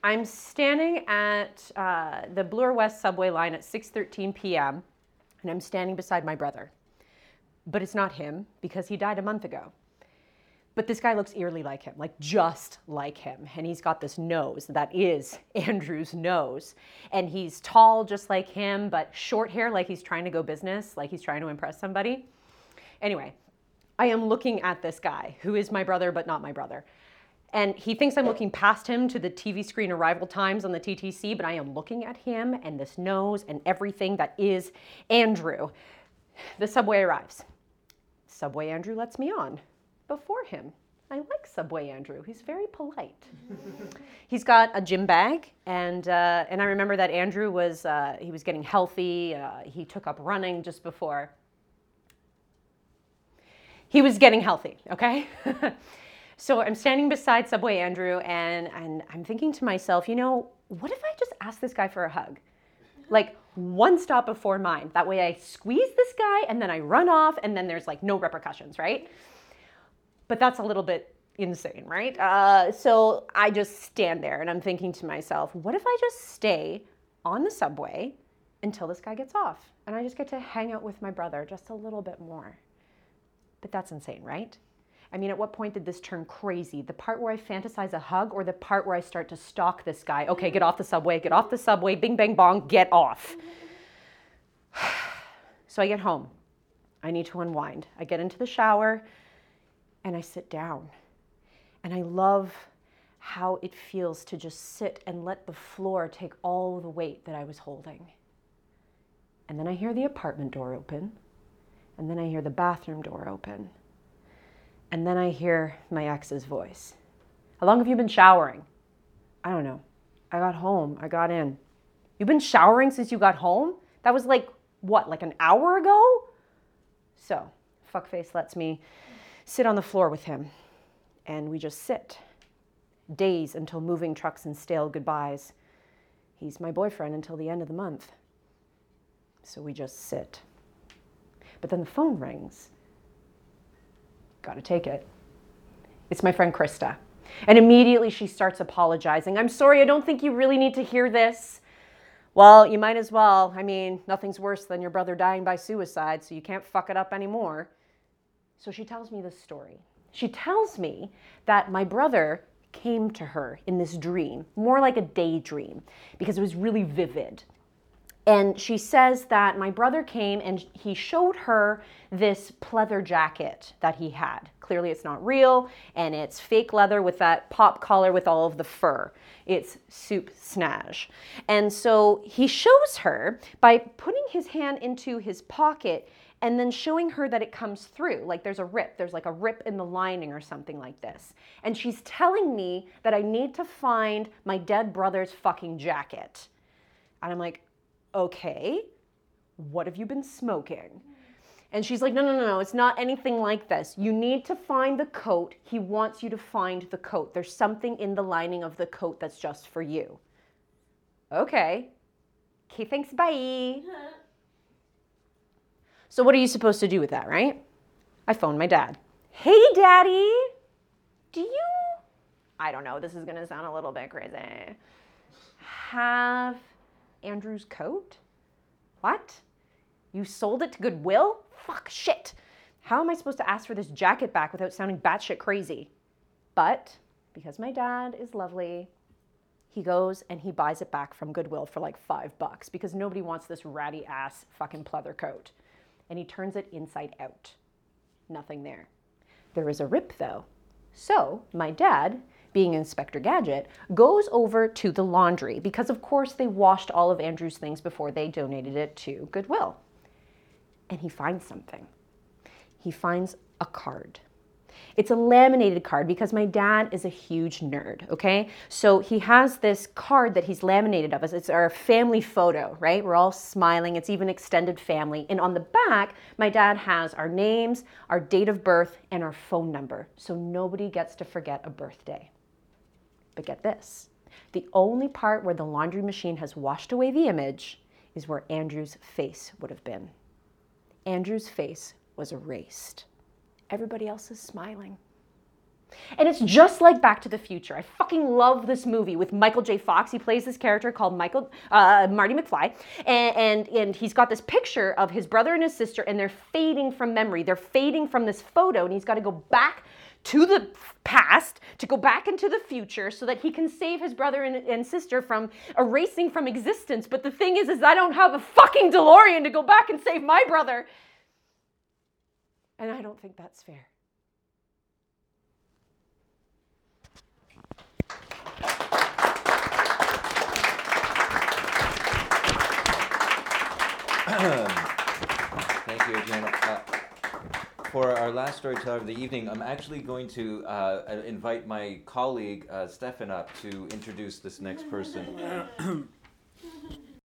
I'm standing at the Bloor West subway line at 6:13 p.m. and I'm standing beside my brother. But it's not him because he died a month ago. But this guy looks eerily like him, like just like him. And he's got this nose that is Andrew's nose. And he's tall just like him, but short hair like he's trying to go business, like he's trying to impress somebody. Anyway, I am looking at this guy who is my brother, but not my brother. And he thinks I'm looking past him to the TV screen arrival times on the TTC, but I am looking at him and this nose and everything that is Andrew. The subway arrives. Subway Andrew lets me on. Before him. I like Subway Andrew. He's very polite. He's got a gym bag, and I remember that Andrew was he was getting healthy. He took up running just before. He was getting healthy, okay? So I'm standing beside Subway Andrew, and I'm thinking to myself, you know, what if I just ask this guy for a hug? Like one stop before mine. That way I squeeze this guy, and then I run off, and then there's like no repercussions, right? But that's a little bit insane, right? So I just stand there and I'm thinking to myself, what if I just stay on the subway until this guy gets off? And I just get to hang out with my brother just a little bit more. But that's insane, right? I mean, at what point did this turn crazy? The part where I fantasize a hug or the part where I start to stalk this guy? Okay, get off the subway, bing, bang, bong, get off. So I get home. I need to unwind. I get into the shower. And I sit down, and I love how it feels to just sit and let the floor take all the weight that I was holding. And then I hear the apartment door open, and then I hear the bathroom door open, and then I hear my ex's voice. How long have you been showering? I don't know. I got home. I got in. You've been showering since you got home? That was like, what, like an hour ago? So, fuckface lets me sit on the floor with him, and we just sit. Days until moving trucks and stale goodbyes. He's my boyfriend until the end of the month. So we just sit. But then the phone rings. Gotta take it. It's my friend Krista. And immediately she starts apologizing. I'm sorry, I don't think you really need to hear this. Well, you might as well. I mean, nothing's worse than your brother dying by suicide, so you can't fuck it up anymore. So she tells me this story. She tells me that my brother came to her in this dream, more like a daydream, because it was really vivid. And she says that my brother came and he showed her this pleather jacket that he had. Clearly it's not real, and it's fake leather with that pop collar with all of the fur. It's soup snage. And so he shows her by putting his hand into his pocket and then showing her that it comes through, like there's like a rip in the lining or something like this. And she's telling me that I need to find my dead brother's fucking jacket. And I'm like, okay, what have you been smoking? And she's like, no, it's not anything like this. You need to find the coat. He wants you to find the coat. There's something in the lining of the coat that's just for you. Okay, thanks, bye. So what are you supposed to do with that, right? I phoned my dad. Hey, Daddy, do you, I don't know, this is gonna sound a little bit crazy, have Andrew's coat? What? You sold it to Goodwill? Fuck, shit. How am I supposed to ask for this jacket back without sounding batshit crazy? But because my dad is lovely, he goes and he buys it back from Goodwill for like $5 because nobody wants this ratty ass fucking pleather coat. And he turns it inside out. Nothing there. There is a rip though. So my dad, being Inspector Gadget, goes over to the laundry because of course they washed all of Andrew's things before they donated it to Goodwill. And he finds something. He finds a card. It's a laminated card because my dad is a huge nerd, okay? So he has this card that he's laminated of us. It's our family photo, right? We're all smiling. It's even extended family. And on the back, my dad has our names, our date of birth, and our phone number. So nobody gets to forget a birthday. But get this. The only part where the laundry machine has washed away the image is where Andrew's face would have been. Andrew's face was erased. Everybody else is smiling. And it's just like Back to the Future. I fucking love this movie with Michael J. Fox. He plays this character called Marty McFly. And he's got this picture of his brother and his sister, and they're fading from memory. They're fading from this photo, and he's got to go back to the past, to go back into the future so that he can save his brother and sister from erasing from existence. But the thing is I don't have a fucking DeLorean to go back and save my brother. And I don't think that's fair. Thank you, Adriana. For our last storyteller of the evening, I'm actually going to invite my colleague, Stefan, up to introduce this next person.